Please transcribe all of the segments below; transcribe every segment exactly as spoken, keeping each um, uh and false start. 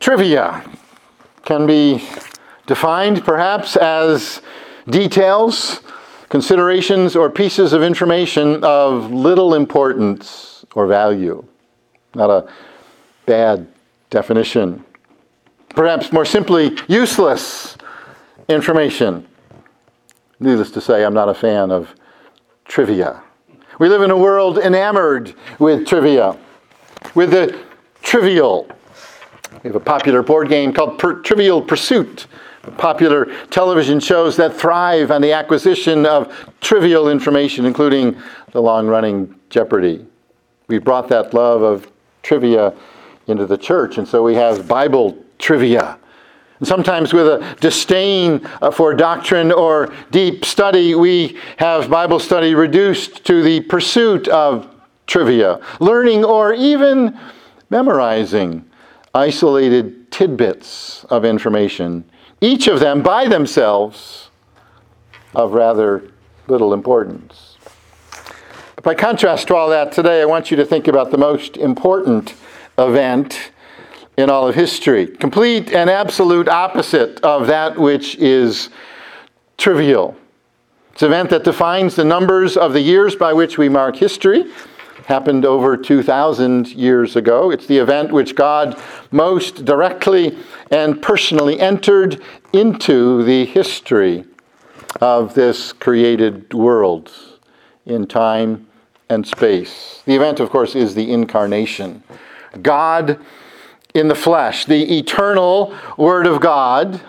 Trivia can be defined perhaps as details, considerations, or pieces of information of little importance or value. Not a bad definition. Perhaps more simply, useless information. Needless to say, I'm not a fan of trivia. We live in a world enamored with trivia, with the trivial. We have a popular board game called per- Trivial Pursuit. Popular television shows that thrive on the acquisition of trivial information, including the long-running Jeopardy. We brought that love of trivia into the church, and so we have Bible trivia. And sometimes with a disdain for doctrine or deep study, we have Bible study reduced to the pursuit of trivia, learning or even memorizing isolated tidbits of information, each of them by themselves of rather little importance. By contrast to all that, today I want you to think about the most important event in all of history, complete and absolute opposite of that which is trivial. It's an event that defines the numbers of the years by which we mark history. Happened over two thousand years ago. It's the event which God most directly and personally entered into the history of this created world in time and space. The event, of course, is the incarnation. God in the flesh, the eternal Word of God,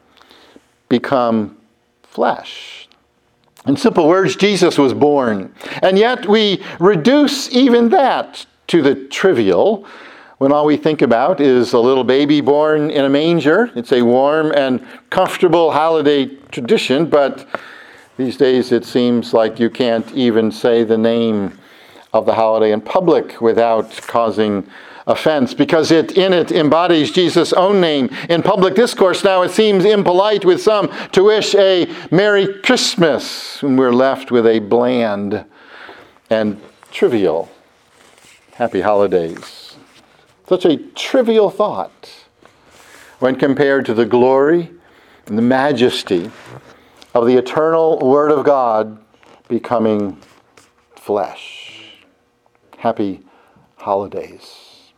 become flesh. In simple words, Jesus was born. And yet we reduce even that to the trivial when all we think about is a little baby born in a manger. It's a warm and comfortable holiday tradition, but these days it seems like you can't even say the name of the holiday in public without causing offense, because it in it embodies Jesus' own name. In public discourse now it seems impolite with some to wish a Merry Christmas, and we're left with a bland and trivial Happy Holidays. Such a trivial thought when compared to the glory and the majesty of the eternal Word of God becoming flesh. Happy Holidays.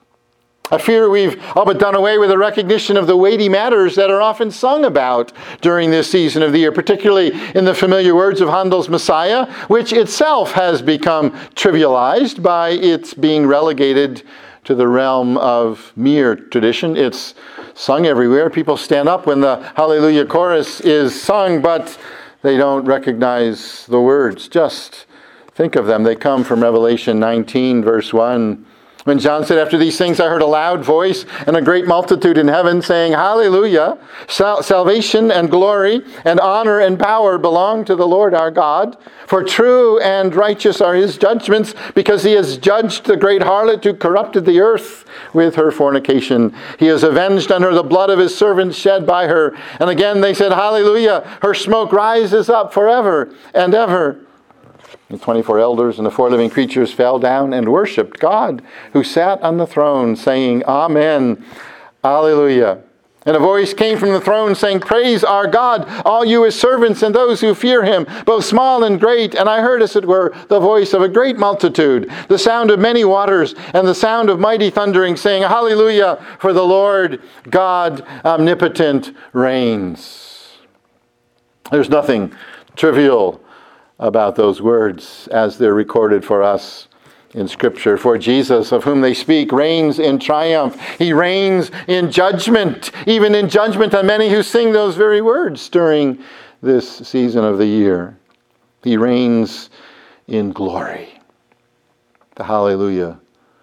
I fear we've all but done away with the recognition of the weighty matters that are often sung about during this season of the year, particularly in the familiar words of Handel's Messiah, which itself has become trivialized by its being relegated to the realm of mere tradition. It's sung everywhere. People stand up when the Hallelujah chorus is sung, but they don't recognize the words. Just think of them. They come from Revelation nineteen, verse one. When John said, after these things I heard a loud voice and a great multitude in heaven saying, Hallelujah! Sal- salvation and glory and honor and power belong to the Lord our God. For true and righteous are his judgments, because he has judged the great harlot who corrupted the earth with her fornication. He has avenged on her the blood of his servants shed by her. And again they said, Hallelujah! Her smoke rises up forever and ever. The twenty-four elders and the four living creatures fell down and worshipped God who sat on the throne, saying, Amen, Alleluia. And a voice came from the throne saying, Praise our God, all you his servants and those who fear him, both small and great. And I heard, as it were, the voice of a great multitude, the sound of many waters, and the sound of mighty thundering, saying, Hallelujah, for the Lord God omnipotent reigns. There's nothing trivial about those words as they're recorded for us in Scripture. For Jesus, of whom they speak, reigns in triumph. He reigns in judgment, even in judgment on many who sing those very words during this season of the year. He reigns in glory. The Hallelujah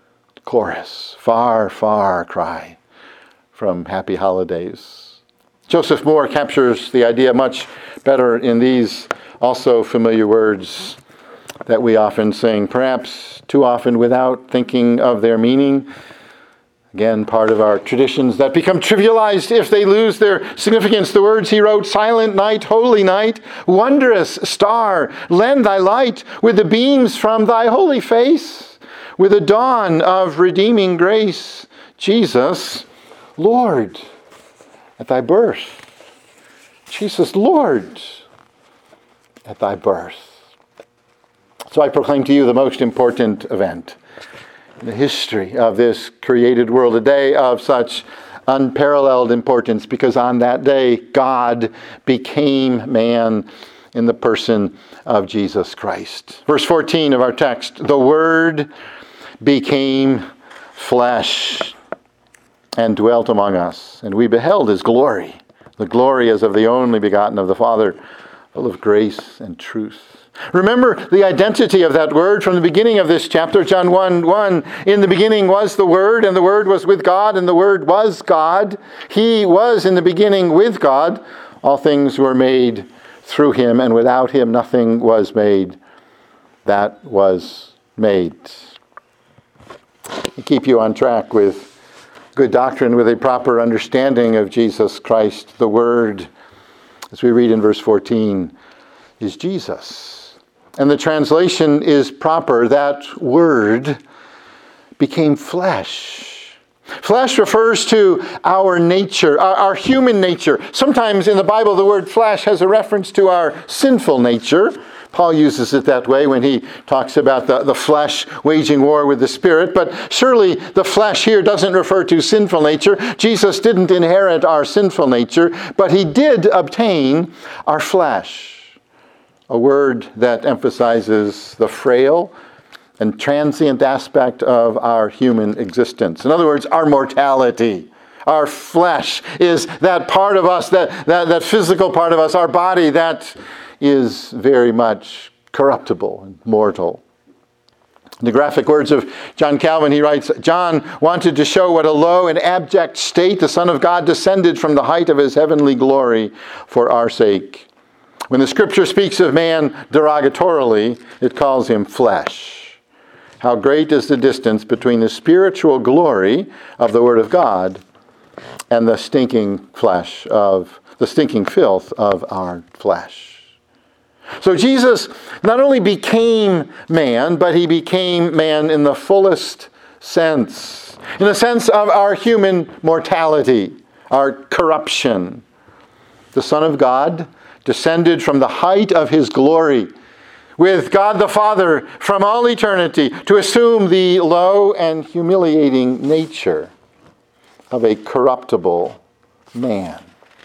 chorus, far, far cry from Happy Holidays. Joseph Moore captures the idea much better in these also familiar words that we often sing, perhaps too often without thinking of their meaning. Again, part of our traditions that become trivialized if they lose their significance. The words he wrote, Silent night, holy night, wondrous star, lend thy light with the beams from thy holy face, with the dawn of redeeming grace. Jesus, Lord at thy birth. Jesus, Lord at thy birth. So I proclaim to you the most important event in the history of this created world, a day of such unparalleled importance, because on that day God became man in the person of Jesus Christ. Verse fourteen of our text, the Word became flesh and dwelt among us, and we beheld his glory. The glory as of the only begotten of the Father, full of grace and truth. Remember the identity of that Word from the beginning of this chapter, John one one. In the beginning was the Word, and the Word was with God, and the Word was God. He was in the beginning with God. All things were made through him, and without him nothing was made that was made. To keep you on track with good doctrine, with a proper understanding of Jesus Christ, the Word, as we read in verse fourteen, is Jesus. And the translation is proper. That Word became flesh. Flesh refers to our nature, our, our human nature. Sometimes in the Bible, the word flesh has a reference to our sinful nature. Paul uses it that way when he talks about the, the flesh waging war with the Spirit. But surely the flesh here doesn't refer to sinful nature. Jesus didn't inherit our sinful nature, but he did obtain our flesh. A word that emphasizes the frail and transient aspect of our human existence. In other words, our mortality. Our flesh is that part of us, that, that, that physical part of us, our body that is very much corruptible and mortal. In the graphic words of John Calvin, he writes, John wanted to show what a low and abject state the Son of God descended from the height of his heavenly glory for our sake. When the Scripture speaks of man derogatorily, it calls him flesh. How great is the distance between the spiritual glory of the Word of God and the stinking flesh of, the stinking filth of our flesh. So Jesus not only became man, but he became man in the fullest sense. In the sense of our human mortality, our corruption. The Son of God descended from the height of his glory with God the Father from all eternity to assume the low and humiliating nature of a corruptible man,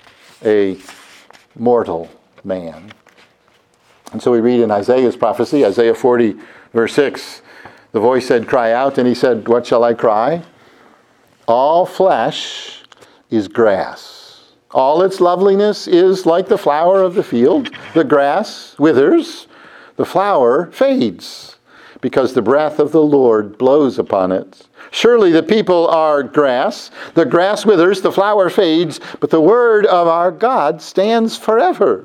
a mortal man. And so we read in Isaiah's prophecy, Isaiah forty, verse six, the voice said, cry out, and he said, what shall I cry? All flesh is grass. All its loveliness is like the flower of the field. The grass withers, the flower fades, because the breath of the Lord blows upon it. Surely the people are grass. The grass withers, the flower fades, but the word of our God stands forever.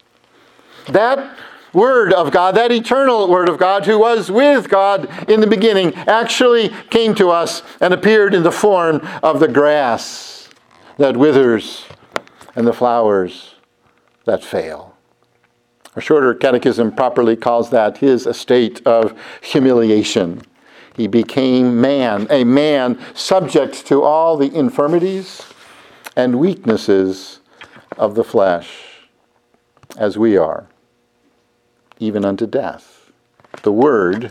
That Word of God, that eternal Word of God, who was with God in the beginning, actually came to us and appeared in the form of the grass that withers and the flowers that fail. A shorter catechism properly calls that his estate of humiliation. He became man, a man subject to all the infirmities and weaknesses of the flesh, as we are, even unto death. The Word,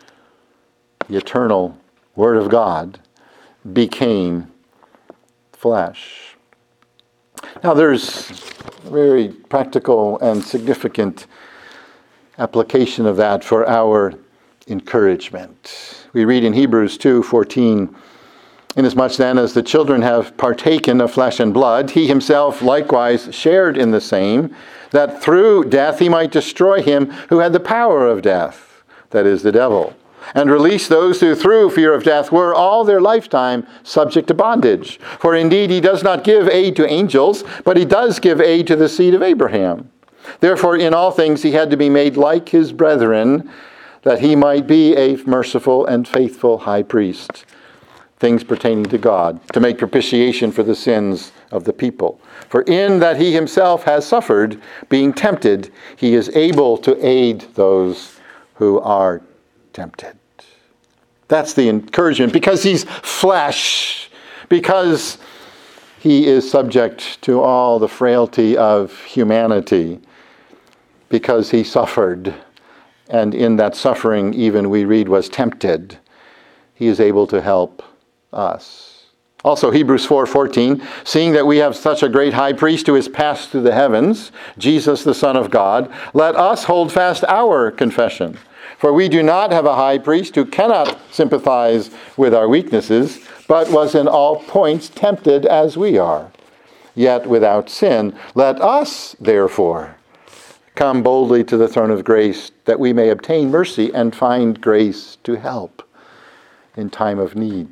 the eternal Word of God, became flesh. Now there's a very practical and significant application of that for our encouragement. We read in Hebrews two fourteen, inasmuch then as the children have partaken of flesh and blood, he himself likewise shared in the same, that through death he might destroy him who had the power of death, that is, the devil, and release those who through fear of death were all their lifetime subject to bondage. For indeed he does not give aid to angels, but he does give aid to the seed of Abraham. Therefore in all things he had to be made like his brethren, that he might be a merciful and faithful high priest, things pertaining to God, to make propitiation for the sins of the people. For in that he himself has suffered, being tempted, he is able to aid those who are tempted. That's the encouragement, because he's flesh, because he is subject to all the frailty of humanity because he suffered. And in that suffering, even we read, was tempted. He is able to help us. Also, Hebrews four fourteen, seeing that we have such a great high priest who has passed through the heavens, Jesus the Son of God, let us hold fast our confession. For we do not have a high priest who cannot sympathize with our weaknesses, but was in all points tempted as we are, yet without sin. Let us, therefore, come boldly to the throne of grace, that we may obtain mercy and find grace to help in time of need.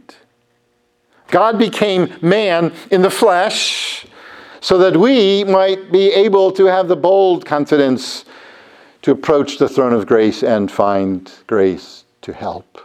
God became man in the flesh so that we might be able to have the bold confidence to approach the throne of grace and find grace to help.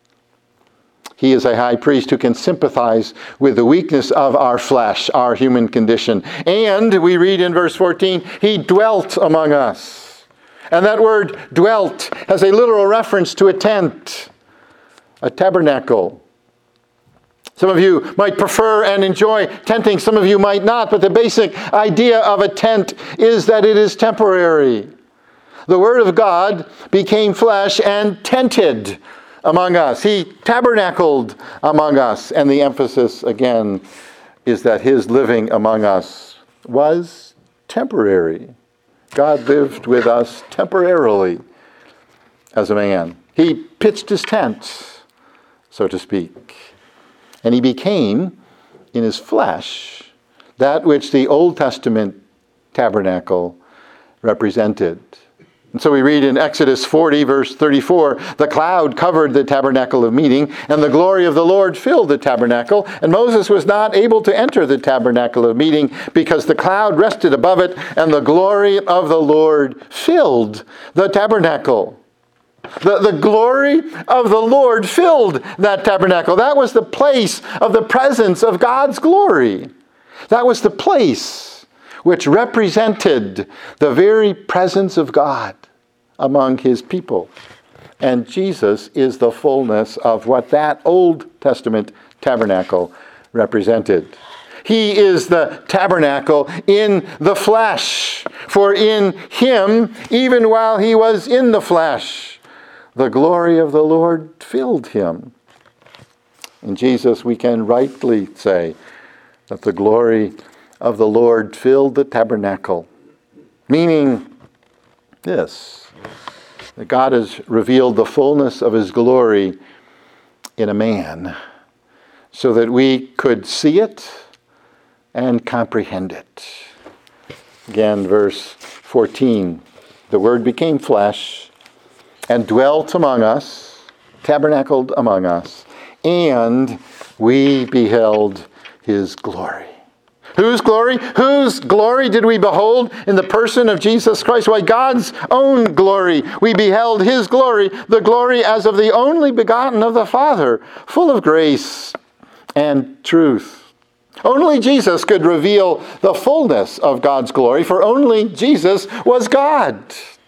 He is a high priest who can sympathize with the weakness of our flesh, our human condition. And we read in verse fourteen, he dwelt among us. And that word dwelt has a literal reference to a tent, a tabernacle. Some of you might prefer and enjoy tenting. Some of you might not. But the basic idea of a tent is that it is temporary. The Word of God became flesh and tented among us. He tabernacled among us. And the emphasis, again, is that his living among us was temporary. God lived with us temporarily as a man. He pitched his tent, so to speak. And he became, in his flesh, that which the Old Testament tabernacle represented. And so we read in Exodus forty, verse thirty-four, the cloud covered the tabernacle of meeting, and the glory of the Lord filled the tabernacle. And Moses was not able to enter the tabernacle of meeting because the cloud rested above it, and the glory of the Lord filled the tabernacle. The, the glory of the Lord filled that tabernacle. That was the place of the presence of God's glory. That was the place which represented the very presence of God among his people. And Jesus is the fullness of what that Old Testament tabernacle represented. He is the tabernacle in the flesh. For in him, even while he was in the flesh, the glory of the Lord filled him. In Jesus, we can rightly say that the glory of the Lord filled the tabernacle, meaning this, that God has revealed the fullness of his glory in a man so that we could see it and comprehend it. Again, verse fourteen, the Word became flesh and dwelt among us, tabernacled among us, and we beheld his glory. Whose glory? Whose glory did we behold in the person of Jesus Christ? Why, God's own glory. We beheld his glory, the glory as of the only begotten of the Father, full of grace and truth. Only Jesus could reveal the fullness of God's glory, for only Jesus was God.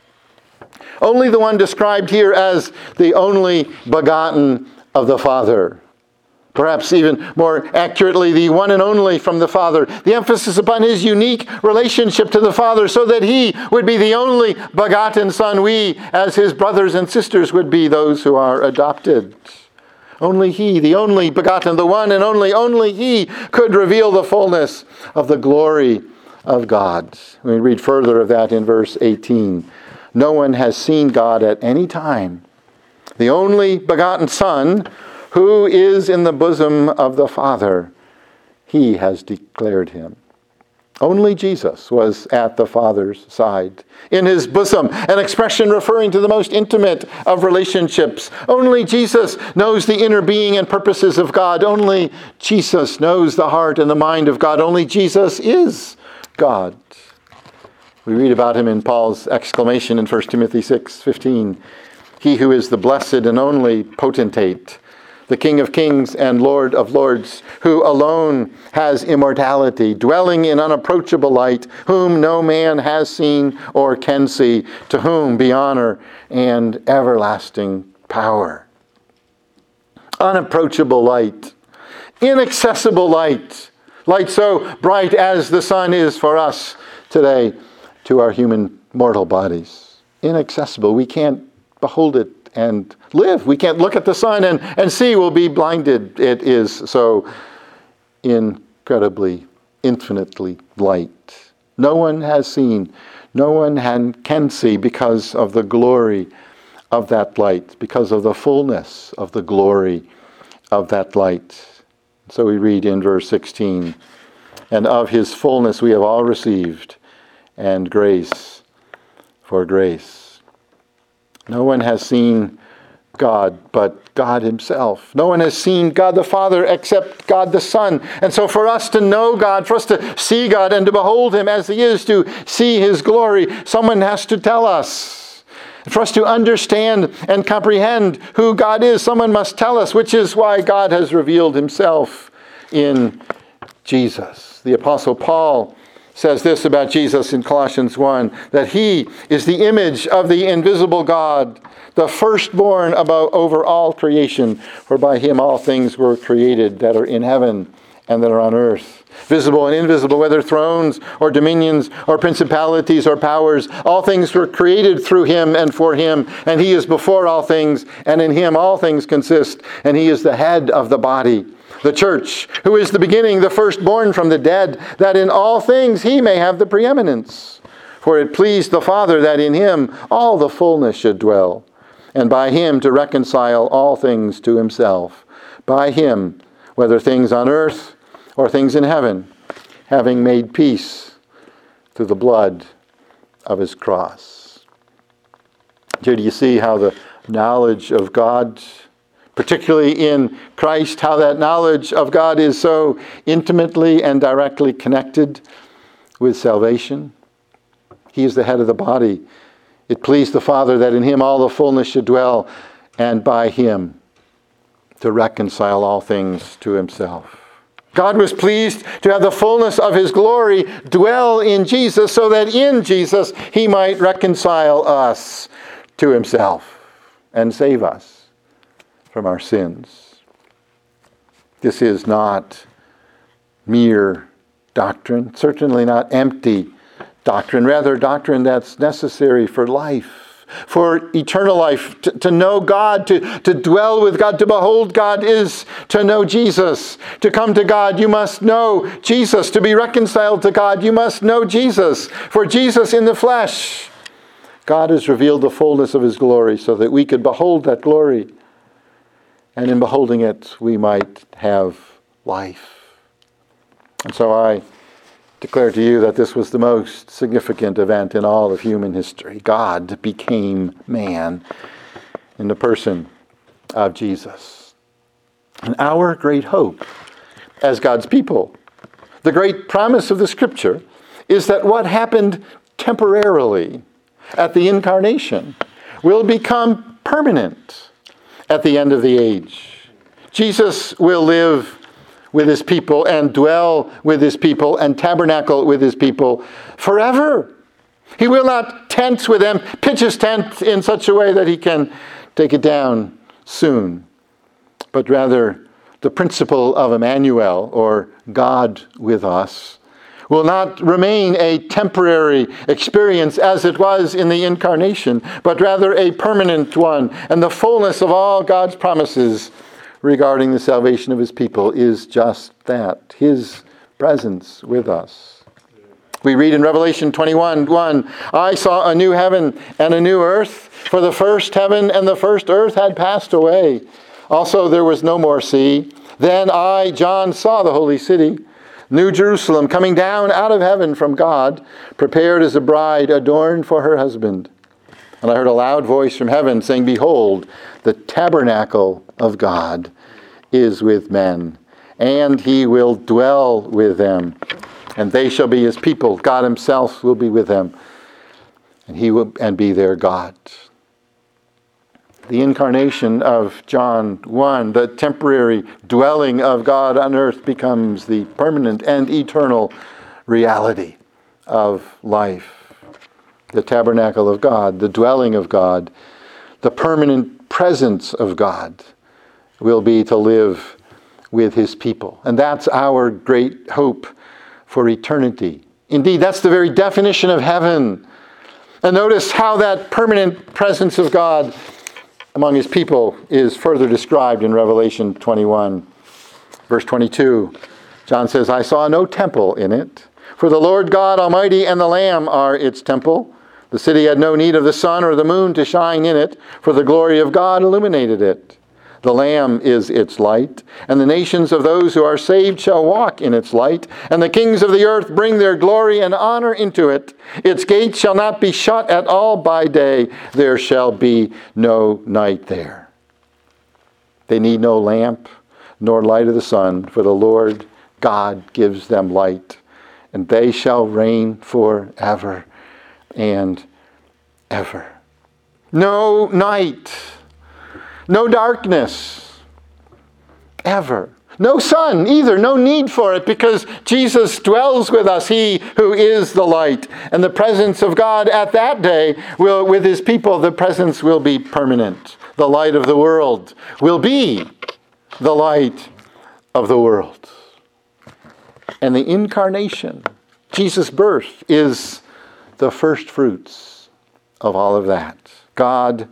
Only the one described here as the only begotten of the Father. Perhaps even more accurately, the one and only from the Father. The emphasis upon his unique relationship to the Father so that he would be the only begotten Son. We, as his brothers and sisters, would be those who are adopted. Only he, the only begotten, the one and only, only he could reveal the fullness of the glory of God. We read further of that in verse eighteen. No one has seen God at any time. The only begotten Son, who is in the bosom of the Father, he has declared him. Only Jesus was at the Father's side, in his bosom, an expression referring to the most intimate of relationships. Only Jesus knows the inner being and purposes of God. Only Jesus knows the heart and the mind of God. Only Jesus is God. We read about him in Paul's exclamation in First Timothy six fifteen. He who is the blessed and only potentate, the King of kings and Lord of lords, who alone has immortality, dwelling in unapproachable light, whom no man has seen or can see, to whom be honor and everlasting power. Unapproachable light, inaccessible light, light so bright as the sun is for us today to our human mortal bodies. Inaccessible. We can't behold it and live. We can't look at the sun and, and see. We'll be blinded. It is so incredibly, infinitely light. No one has seen, no one can, can see because of the glory of that light, because of the fullness of the glory of that light. So we read in verse sixteen, and of his fullness we have all received, and grace for grace. No one has seen God but God himself. No one has seen God the Father except God the Son. And so for us to know God, for us to see God and to behold him as he is, to see his glory, someone has to tell us. For us to understand and comprehend who God is, someone must tell us, which is why God has revealed himself in Jesus. The Apostle Paul says this about Jesus in Colossians one, that he is the image of the invisible God, the firstborn above over all creation, for by him all things were created that are in heaven and that are on earth, visible and invisible, whether thrones or dominions or principalities or powers. All things were created through him and for him, and he is before all things, and in him all things consist, and he is the head of the body, the church, who is the beginning, the firstborn from the dead, that in all things he may have the preeminence. For it pleased the Father that in him all the fullness should dwell, and by him to reconcile all things to himself. By him, whether things on earth or things in heaven, having made peace through the blood of his cross. Here do you see how the knowledge of God, particularly in Christ, how that knowledge of God is so intimately and directly connected with salvation? He is the head of the body. It pleased the Father that in him all the fullness should dwell, and by him to reconcile all things to himself. God was pleased to have the fullness of his glory dwell in Jesus, so that in Jesus he might reconcile us to himself and save us from our sins. This is not mere doctrine, certainly not empty doctrine, rather doctrine that's necessary for life. For eternal life, to, to know God, to, to dwell with God, to behold God is to know Jesus. To come to God, you must know Jesus. To be reconciled to God, you must know Jesus. For Jesus in the flesh, God has revealed the fullness of his glory so that we could behold that glory. And in beholding it, we might have life. And so I declare to you that this was the most significant event in all of human history. God became man in the person of Jesus. And our great hope as God's people, the great promise of the Scripture, is that what happened temporarily at the incarnation will become permanent at the end of the age. Jesus will live with his people and dwell with his people and tabernacle with his people forever. He will not tent with them, pitch his tent in such a way that he can take it down soon, but rather the principle of Emmanuel, or God with us, will not remain a temporary experience as it was in the incarnation, but rather a permanent one. And the fullness of all God's promises regarding the salvation of his people is just that, his presence with us. We read in Revelation twenty-one one, I saw a new heaven and a new earth, for the first heaven and the first earth had passed away. Also there was no more sea. Then I, John, saw the holy city, New Jerusalem, coming down out of heaven from God, prepared as a bride adorned for her husband. And I heard a loud voice from heaven saying, Behold, the tabernacle of God is with men, and he will dwell with them, and they shall be his people. God himself will be with them, and he will and be their God. The incarnation of John one, the temporary dwelling of God on earth, becomes the permanent and eternal reality of life. The tabernacle of God, the dwelling of God, the permanent presence of God will be to live with his people. And that's our great hope for eternity. Indeed, that's the very definition of heaven. And notice how that permanent presence of God among his people is further described in Revelation twenty-one. Verse twenty-two, John says, I saw no temple in it, for the Lord God Almighty and the Lamb are its temple. The city had no need of the sun or the moon to shine in it, for the glory of God illuminated it. The Lamb is its light, and the nations of those who are saved shall walk in its light, and the kings of the earth bring their glory and honor into it. Its gates shall not be shut at all by day. There shall be no night there. They need no lamp, nor light of the sun, for the Lord God gives them light, and they shall reign forever and ever. No night. No darkness, ever. No sun either, no need for it, because Jesus dwells with us, he who is the light. And the presence of God at that day will, with his people, the presence will be permanent. The light of the world will be the light of the world. And the incarnation, Jesus' birth, is the first fruits of all of that. God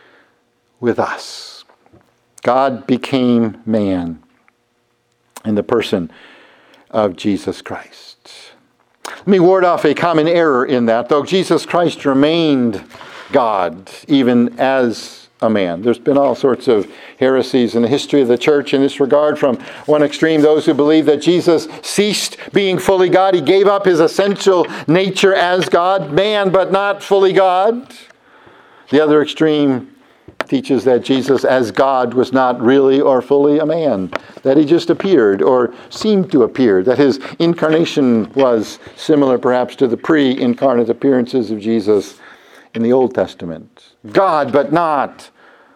with us. God became man in the person of Jesus Christ. Let me ward off a common error in that. Though Jesus Christ remained God even as a man. There's been all sorts of heresies in the history of the church in this regard. From one extreme, those who believe that Jesus ceased being fully God. He gave up his essential nature as God, man, but not fully God. The other extreme teaches that Jesus as God was not really or fully a man, that he just appeared or seemed to appear, that his incarnation was similar perhaps to the pre-incarnate appearances of Jesus in the Old Testament. God, but not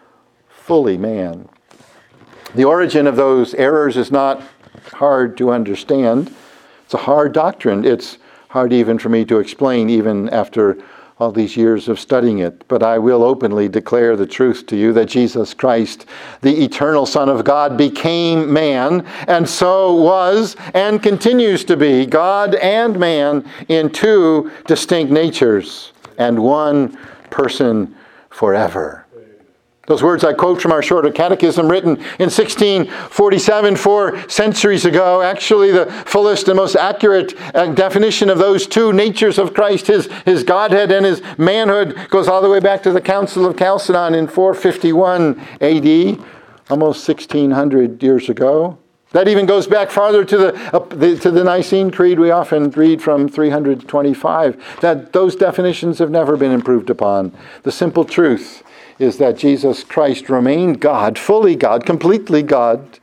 fully man. The origin of those errors is not hard to understand. It's a hard doctrine. It's hard even for me to explain, even after all these years of studying it. But I will openly declare the truth to you that Jesus Christ, the eternal Son of God, became man, and so was and continues to be God and man in two distinct natures and one person forever. Those words I quote from our shorter catechism, written in sixteen forty-seven, four centuries ago, actually the fullest and most accurate definition of those two natures of Christ, his, his Godhead and his manhood, goes all the way back to the Council of Chalcedon in four fifty-one A D, almost sixteen hundred years ago. That even goes back farther to the, uh, the to the Nicene Creed we often read from three twenty-five, that those definitions have never been improved upon. The simple truth is that Jesus Christ remained God, fully God, completely God,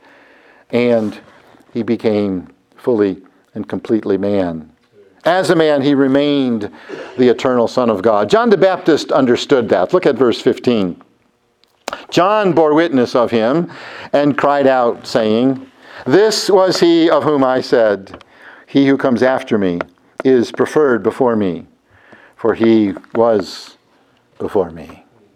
and he became fully and completely man. As a man, he remained the eternal Son of God. John the Baptist understood that. Look at verse fifteen. John bore witness of him and cried out, saying, "This was he of whom I said, he who comes after me is preferred before me, for he was before me."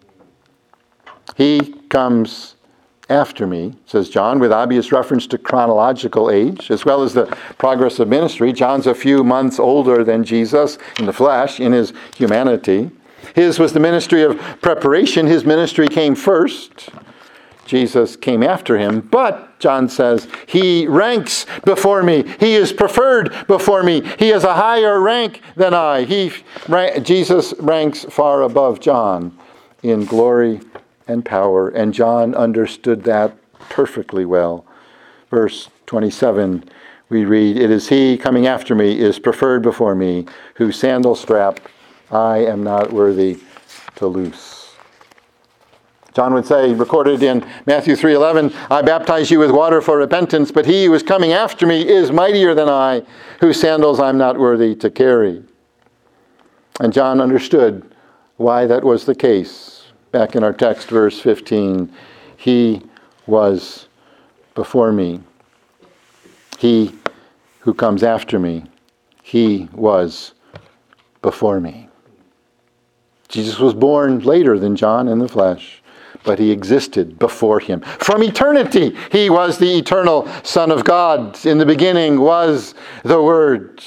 He comes after me, says John, with obvious reference to chronological age, as well as the progress of ministry. John's a few months older than Jesus in the flesh, in his humanity. His was the ministry of preparation. His ministry came first. Jesus came after him. But, John says, he ranks before me. He is preferred before me. He has a higher rank than I. He, Jesus ranks far above John in glory and power, and John understood that perfectly well. Verse twenty-seven, we read, "It is he coming after me is preferred before me, whose sandal strap I am not worthy to loose." John would say, recorded in Matthew three eleven, "I baptize you with water for repentance, but he who is coming after me is mightier than I, whose sandals I'm not worthy to carry." And John understood why that was the case. Back in our text, verse fifteen, he was before me. He who comes after me, he was before me. Jesus was born later than John in the flesh, but he existed before him. From eternity, he was the eternal Son of God. In the beginning was the Word.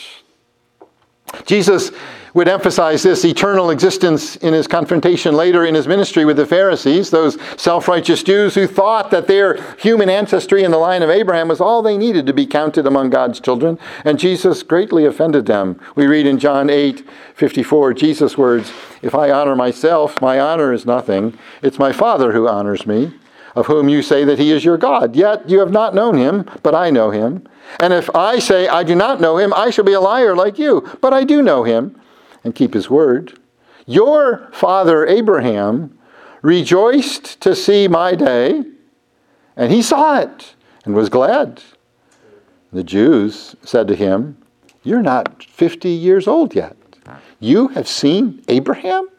Jesus would emphasize this eternal existence in his confrontation later in his ministry with the Pharisees, those self-righteous Jews who thought that their human ancestry in the line of Abraham was all they needed to be counted among God's children. And Jesus greatly offended them. We read in John eight fifty-four, Jesus' words, "If I honor myself, my honor is nothing. It's my Father who honors me, of whom you say that he is your God. Yet you have not known him, but I know him. And if I say I do not know him, I shall be a liar like you. But I do know him and keep his word. Your father Abraham rejoiced to see my day, and he saw it and was glad." The Jews said to him, "You're not fifty years old yet. You have seen Abraham?"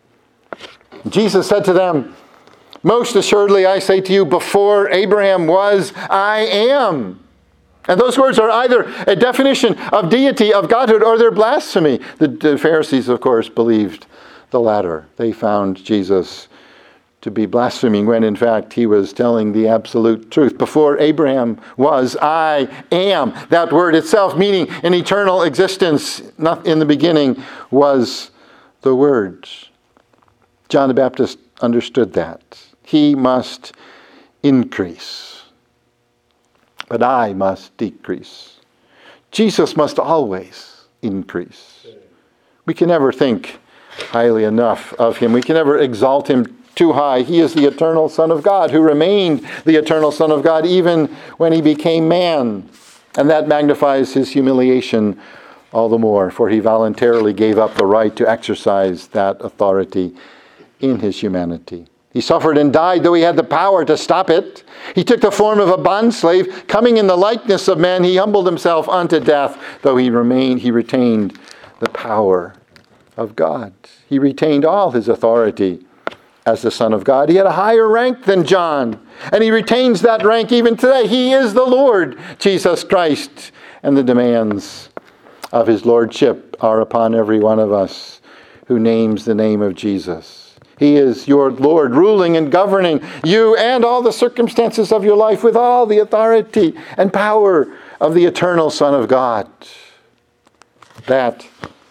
Jesus said to them, "Most assuredly I say to you, before Abraham was, I am." And those words are either a definition of deity, of godhood, or they're blasphemy. The, the Pharisees, of course, believed the latter. They found Jesus to be blaspheming when, in fact, he was telling the absolute truth. Before Abraham was, I am. That word itself, meaning an eternal existence, not in the beginning, was the Word. John the Baptist understood that. He must increase, but I must decrease. Jesus must always increase. We can never think highly enough of him. We can never exalt him too high. He is the eternal Son of God, who remained the eternal Son of God even when he became man. And that magnifies his humiliation all the more, for he voluntarily gave up the right to exercise that authority in his humanity. He suffered and died, though he had the power to stop it. He took the form of a bondslave. Coming in the likeness of man, he humbled himself unto death, though he remained, he retained the power of God. He retained all his authority as the Son of God. He had a higher rank than John, and he retains that rank even today. He is the Lord Jesus Christ, and the demands of his lordship are upon every one of us who names the name of Jesus. He is your Lord, ruling and governing you and all the circumstances of your life with all the authority and power of the eternal Son of God. That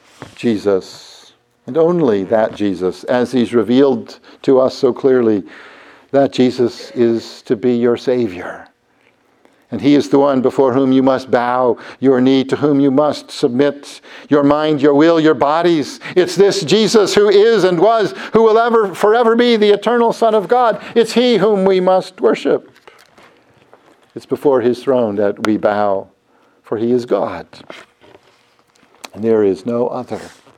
Jesus, and only that Jesus, as he's revealed to us so clearly, that Jesus is to be your Savior. And he is the one before whom you must bow your knee, to whom you must submit your mind, your will, your bodies. It's this Jesus who is and was, who will ever, forever be the eternal Son of God. It's he whom we must worship. It's before his throne that we bow, for he is God. And there is no other.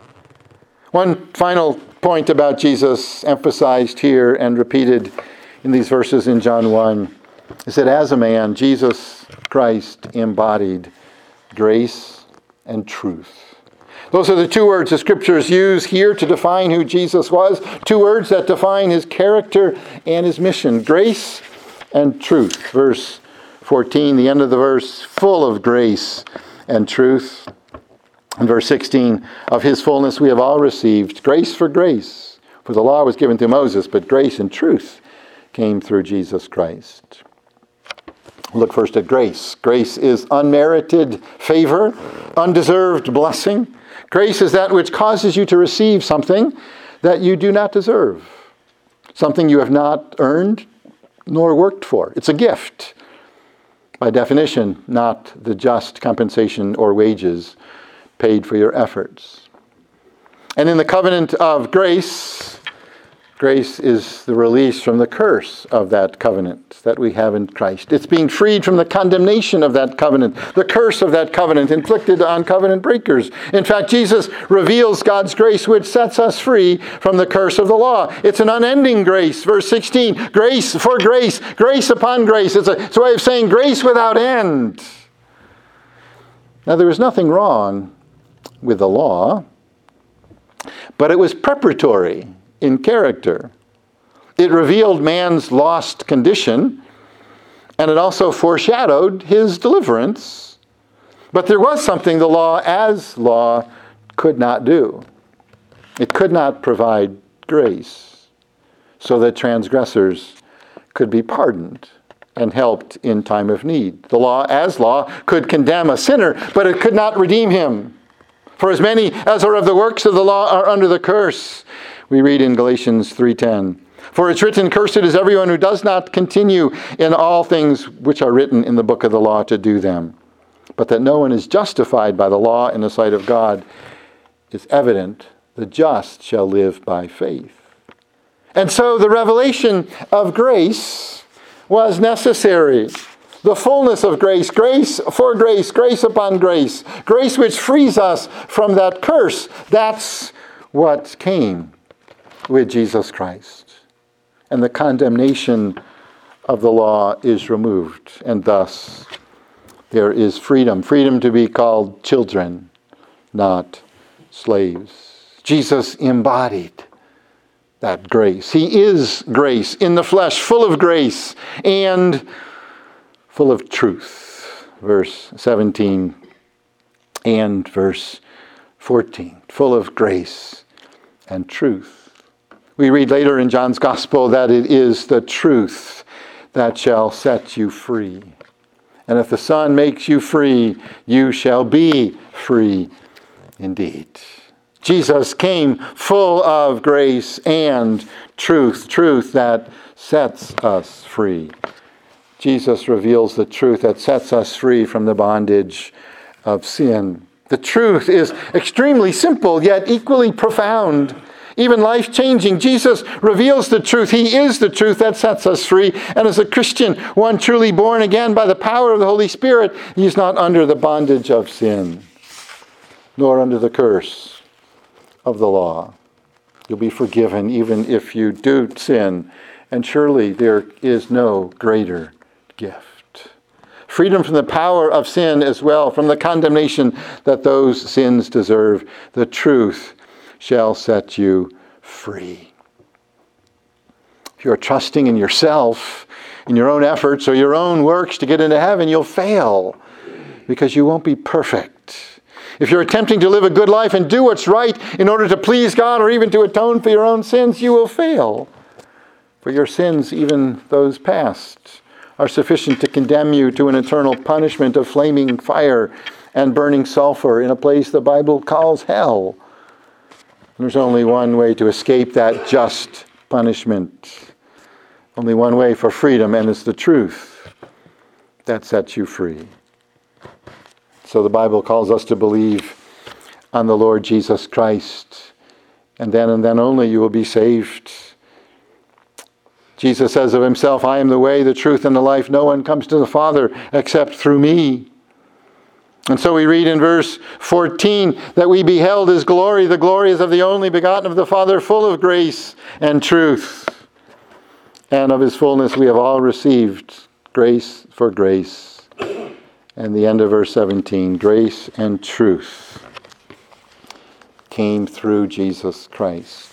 One final point about Jesus, emphasized here and repeated in these verses in John one, is that as a man, Jesus Christ embodied grace and truth. Those are the two words the Scriptures use here to define who Jesus was. Two words that define his character and his mission. Grace and truth. Verse fourteen, the end of the verse, full of grace and truth. In verse sixteen, of his fullness we have all received grace for grace. For the law was given through Moses, but grace and truth came through Jesus Christ. Look first at grace. Grace is unmerited favor, undeserved blessing. Grace is that which causes you to receive something that you do not deserve, something you have not earned nor worked for. It's a gift. By definition, not the just compensation or wages paid for your efforts. And in the covenant of grace, grace is the release from the curse of that covenant that we have in Christ. It's being freed from the condemnation of that covenant, the curse of that covenant inflicted on covenant breakers. In fact, Jesus reveals God's grace, which sets us free from the curse of the law. It's an unending grace. Verse sixteen, grace for grace, grace upon grace. It's a, it's a way of saying grace without end. Now, there was nothing wrong with the law, but it was preparatory in character. It revealed man's lost condition, and it also foreshadowed his deliverance. But there was something the law as law could not do. It could not provide grace. so that transgressors could be pardoned and helped in time of need. The law, as law, could condemn a sinner, but it could not redeem him. For as many as are of the works of the law are under the curse. We read in Galatians three ten. For it's written, cursed is everyone who does not continue in all things which are written in the book of the law to do them. But that no one is justified by the law in the sight of God is evident. The just shall live by faith. And so the revelation of grace was necessary. The fullness of grace, grace for grace, grace upon grace, grace which frees us from that curse. That's what came with Jesus Christ. And the condemnation of the law is removed. And thus there is freedom. Freedom to be called children, not slaves. Jesus embodied that grace. He is grace in the flesh, full of grace and full of truth. Verse seventeen and verse fourteen. Full of grace and truth. We read later in John's Gospel that it is the truth that shall set you free. And if the Son makes you free, you shall be free indeed. Jesus came full of grace and truth, truth that sets us free. Jesus reveals the truth that sets us free from the bondage of sin. The truth is extremely simple, yet equally profound, even life-changing. Jesus reveals the truth. He is the truth that sets us free. And as a Christian, one truly born again by the power of the Holy Spirit, he is not under the bondage of sin, nor under the curse of the law. You'll be forgiven even if you do sin. And surely there is no greater gift. Freedom from the power of sin as well, from the condemnation that those sins deserve. The truth shall set you free. If you're trusting in yourself, in your own efforts or your own works to get into heaven, you'll fail because you won't be perfect. If you're attempting to live a good life and do what's right in order to please God or even to atone for your own sins, you will fail. For your sins, even those past, are sufficient to condemn you to an eternal punishment of flaming fire and burning sulfur in a place the Bible calls hell. There's only one way to escape that just punishment. Only one way for freedom, and it's the truth that sets you free. So the Bible calls us to believe on the Lord Jesus Christ, and then and then only you will be saved. Jesus says of himself, I am the way, the truth, and the life. No one comes to the Father except through me. And so we read in verse fourteen that we beheld his glory. The glory is of the only begotten of the Father, full of grace and truth. And of his fullness we have all received grace for grace. And the end of verse seventeen, grace and truth came through Jesus Christ.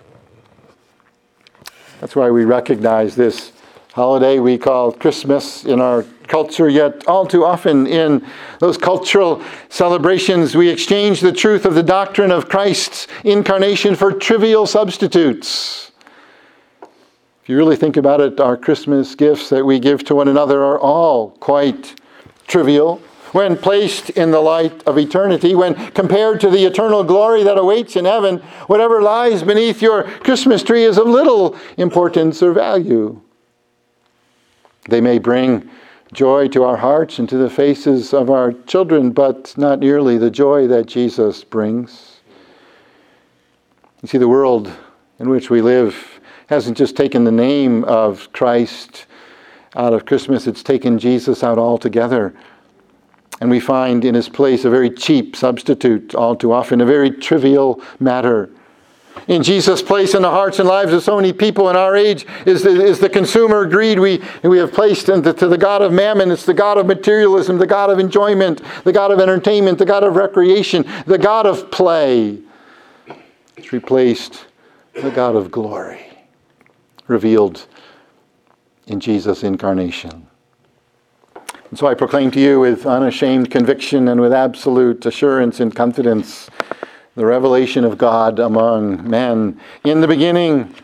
That's why we recognize this holiday we call Christmas in our culture, yet all too often in those cultural celebrations we exchange the truth of the doctrine of Christ's incarnation for trivial substitutes. If you really think about it, our Christmas gifts that we give to one another are all quite trivial when placed in the light of eternity, when compared to the eternal glory that awaits in heaven. Whatever lies beneath your Christmas tree is of little importance or value. They may bring joy to our hearts and to the faces of our children, but not nearly the joy that Jesus brings. You see, the world in which we live hasn't just taken the name of Christ out of Christmas, it's taken Jesus out altogether. And we find in his place a very cheap substitute all too often, a very trivial matter. In Jesus' place in the hearts and lives of so many people in our age is the, is the consumer greed we, we have placed into to the God of mammon. It's the God of materialism, the God of enjoyment, the God of entertainment, the God of recreation, the God of play. It's replaced the God of glory, revealed in Jesus' incarnation. And so I proclaim to you with unashamed conviction and with absolute assurance and confidence the revelation of God among men. In the beginning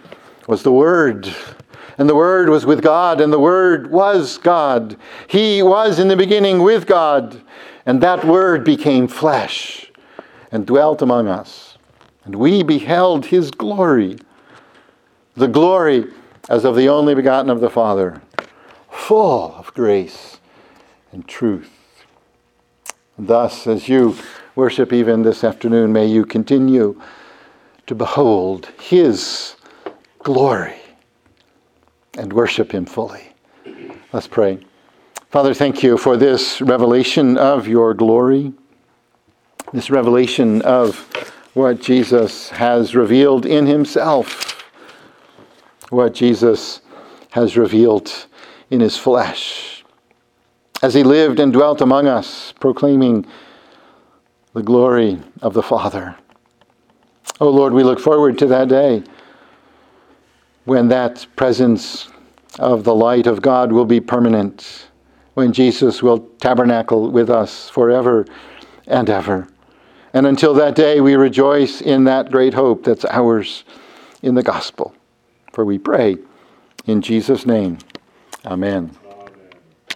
was the Word. And the Word was with God, and the Word was God. He was in the beginning with God, and that Word became flesh and dwelt among us. And we beheld his glory, the glory as of the only begotten of the Father, full of grace and truth. And thus, as you worship even this afternoon, may you continue to behold his glory and worship him fully. Let's pray. Father, thank you for this revelation of your glory, this revelation of what Jesus has revealed in himself, what Jesus has revealed in his flesh, as he lived and dwelt among us, proclaiming the glory of the Father. Oh Lord, we look forward to that day when that presence of the light of God will be permanent, when Jesus will tabernacle with us forever and ever. And until that day, we rejoice in that great hope that's ours in the gospel. For we pray in Jesus' name. Amen.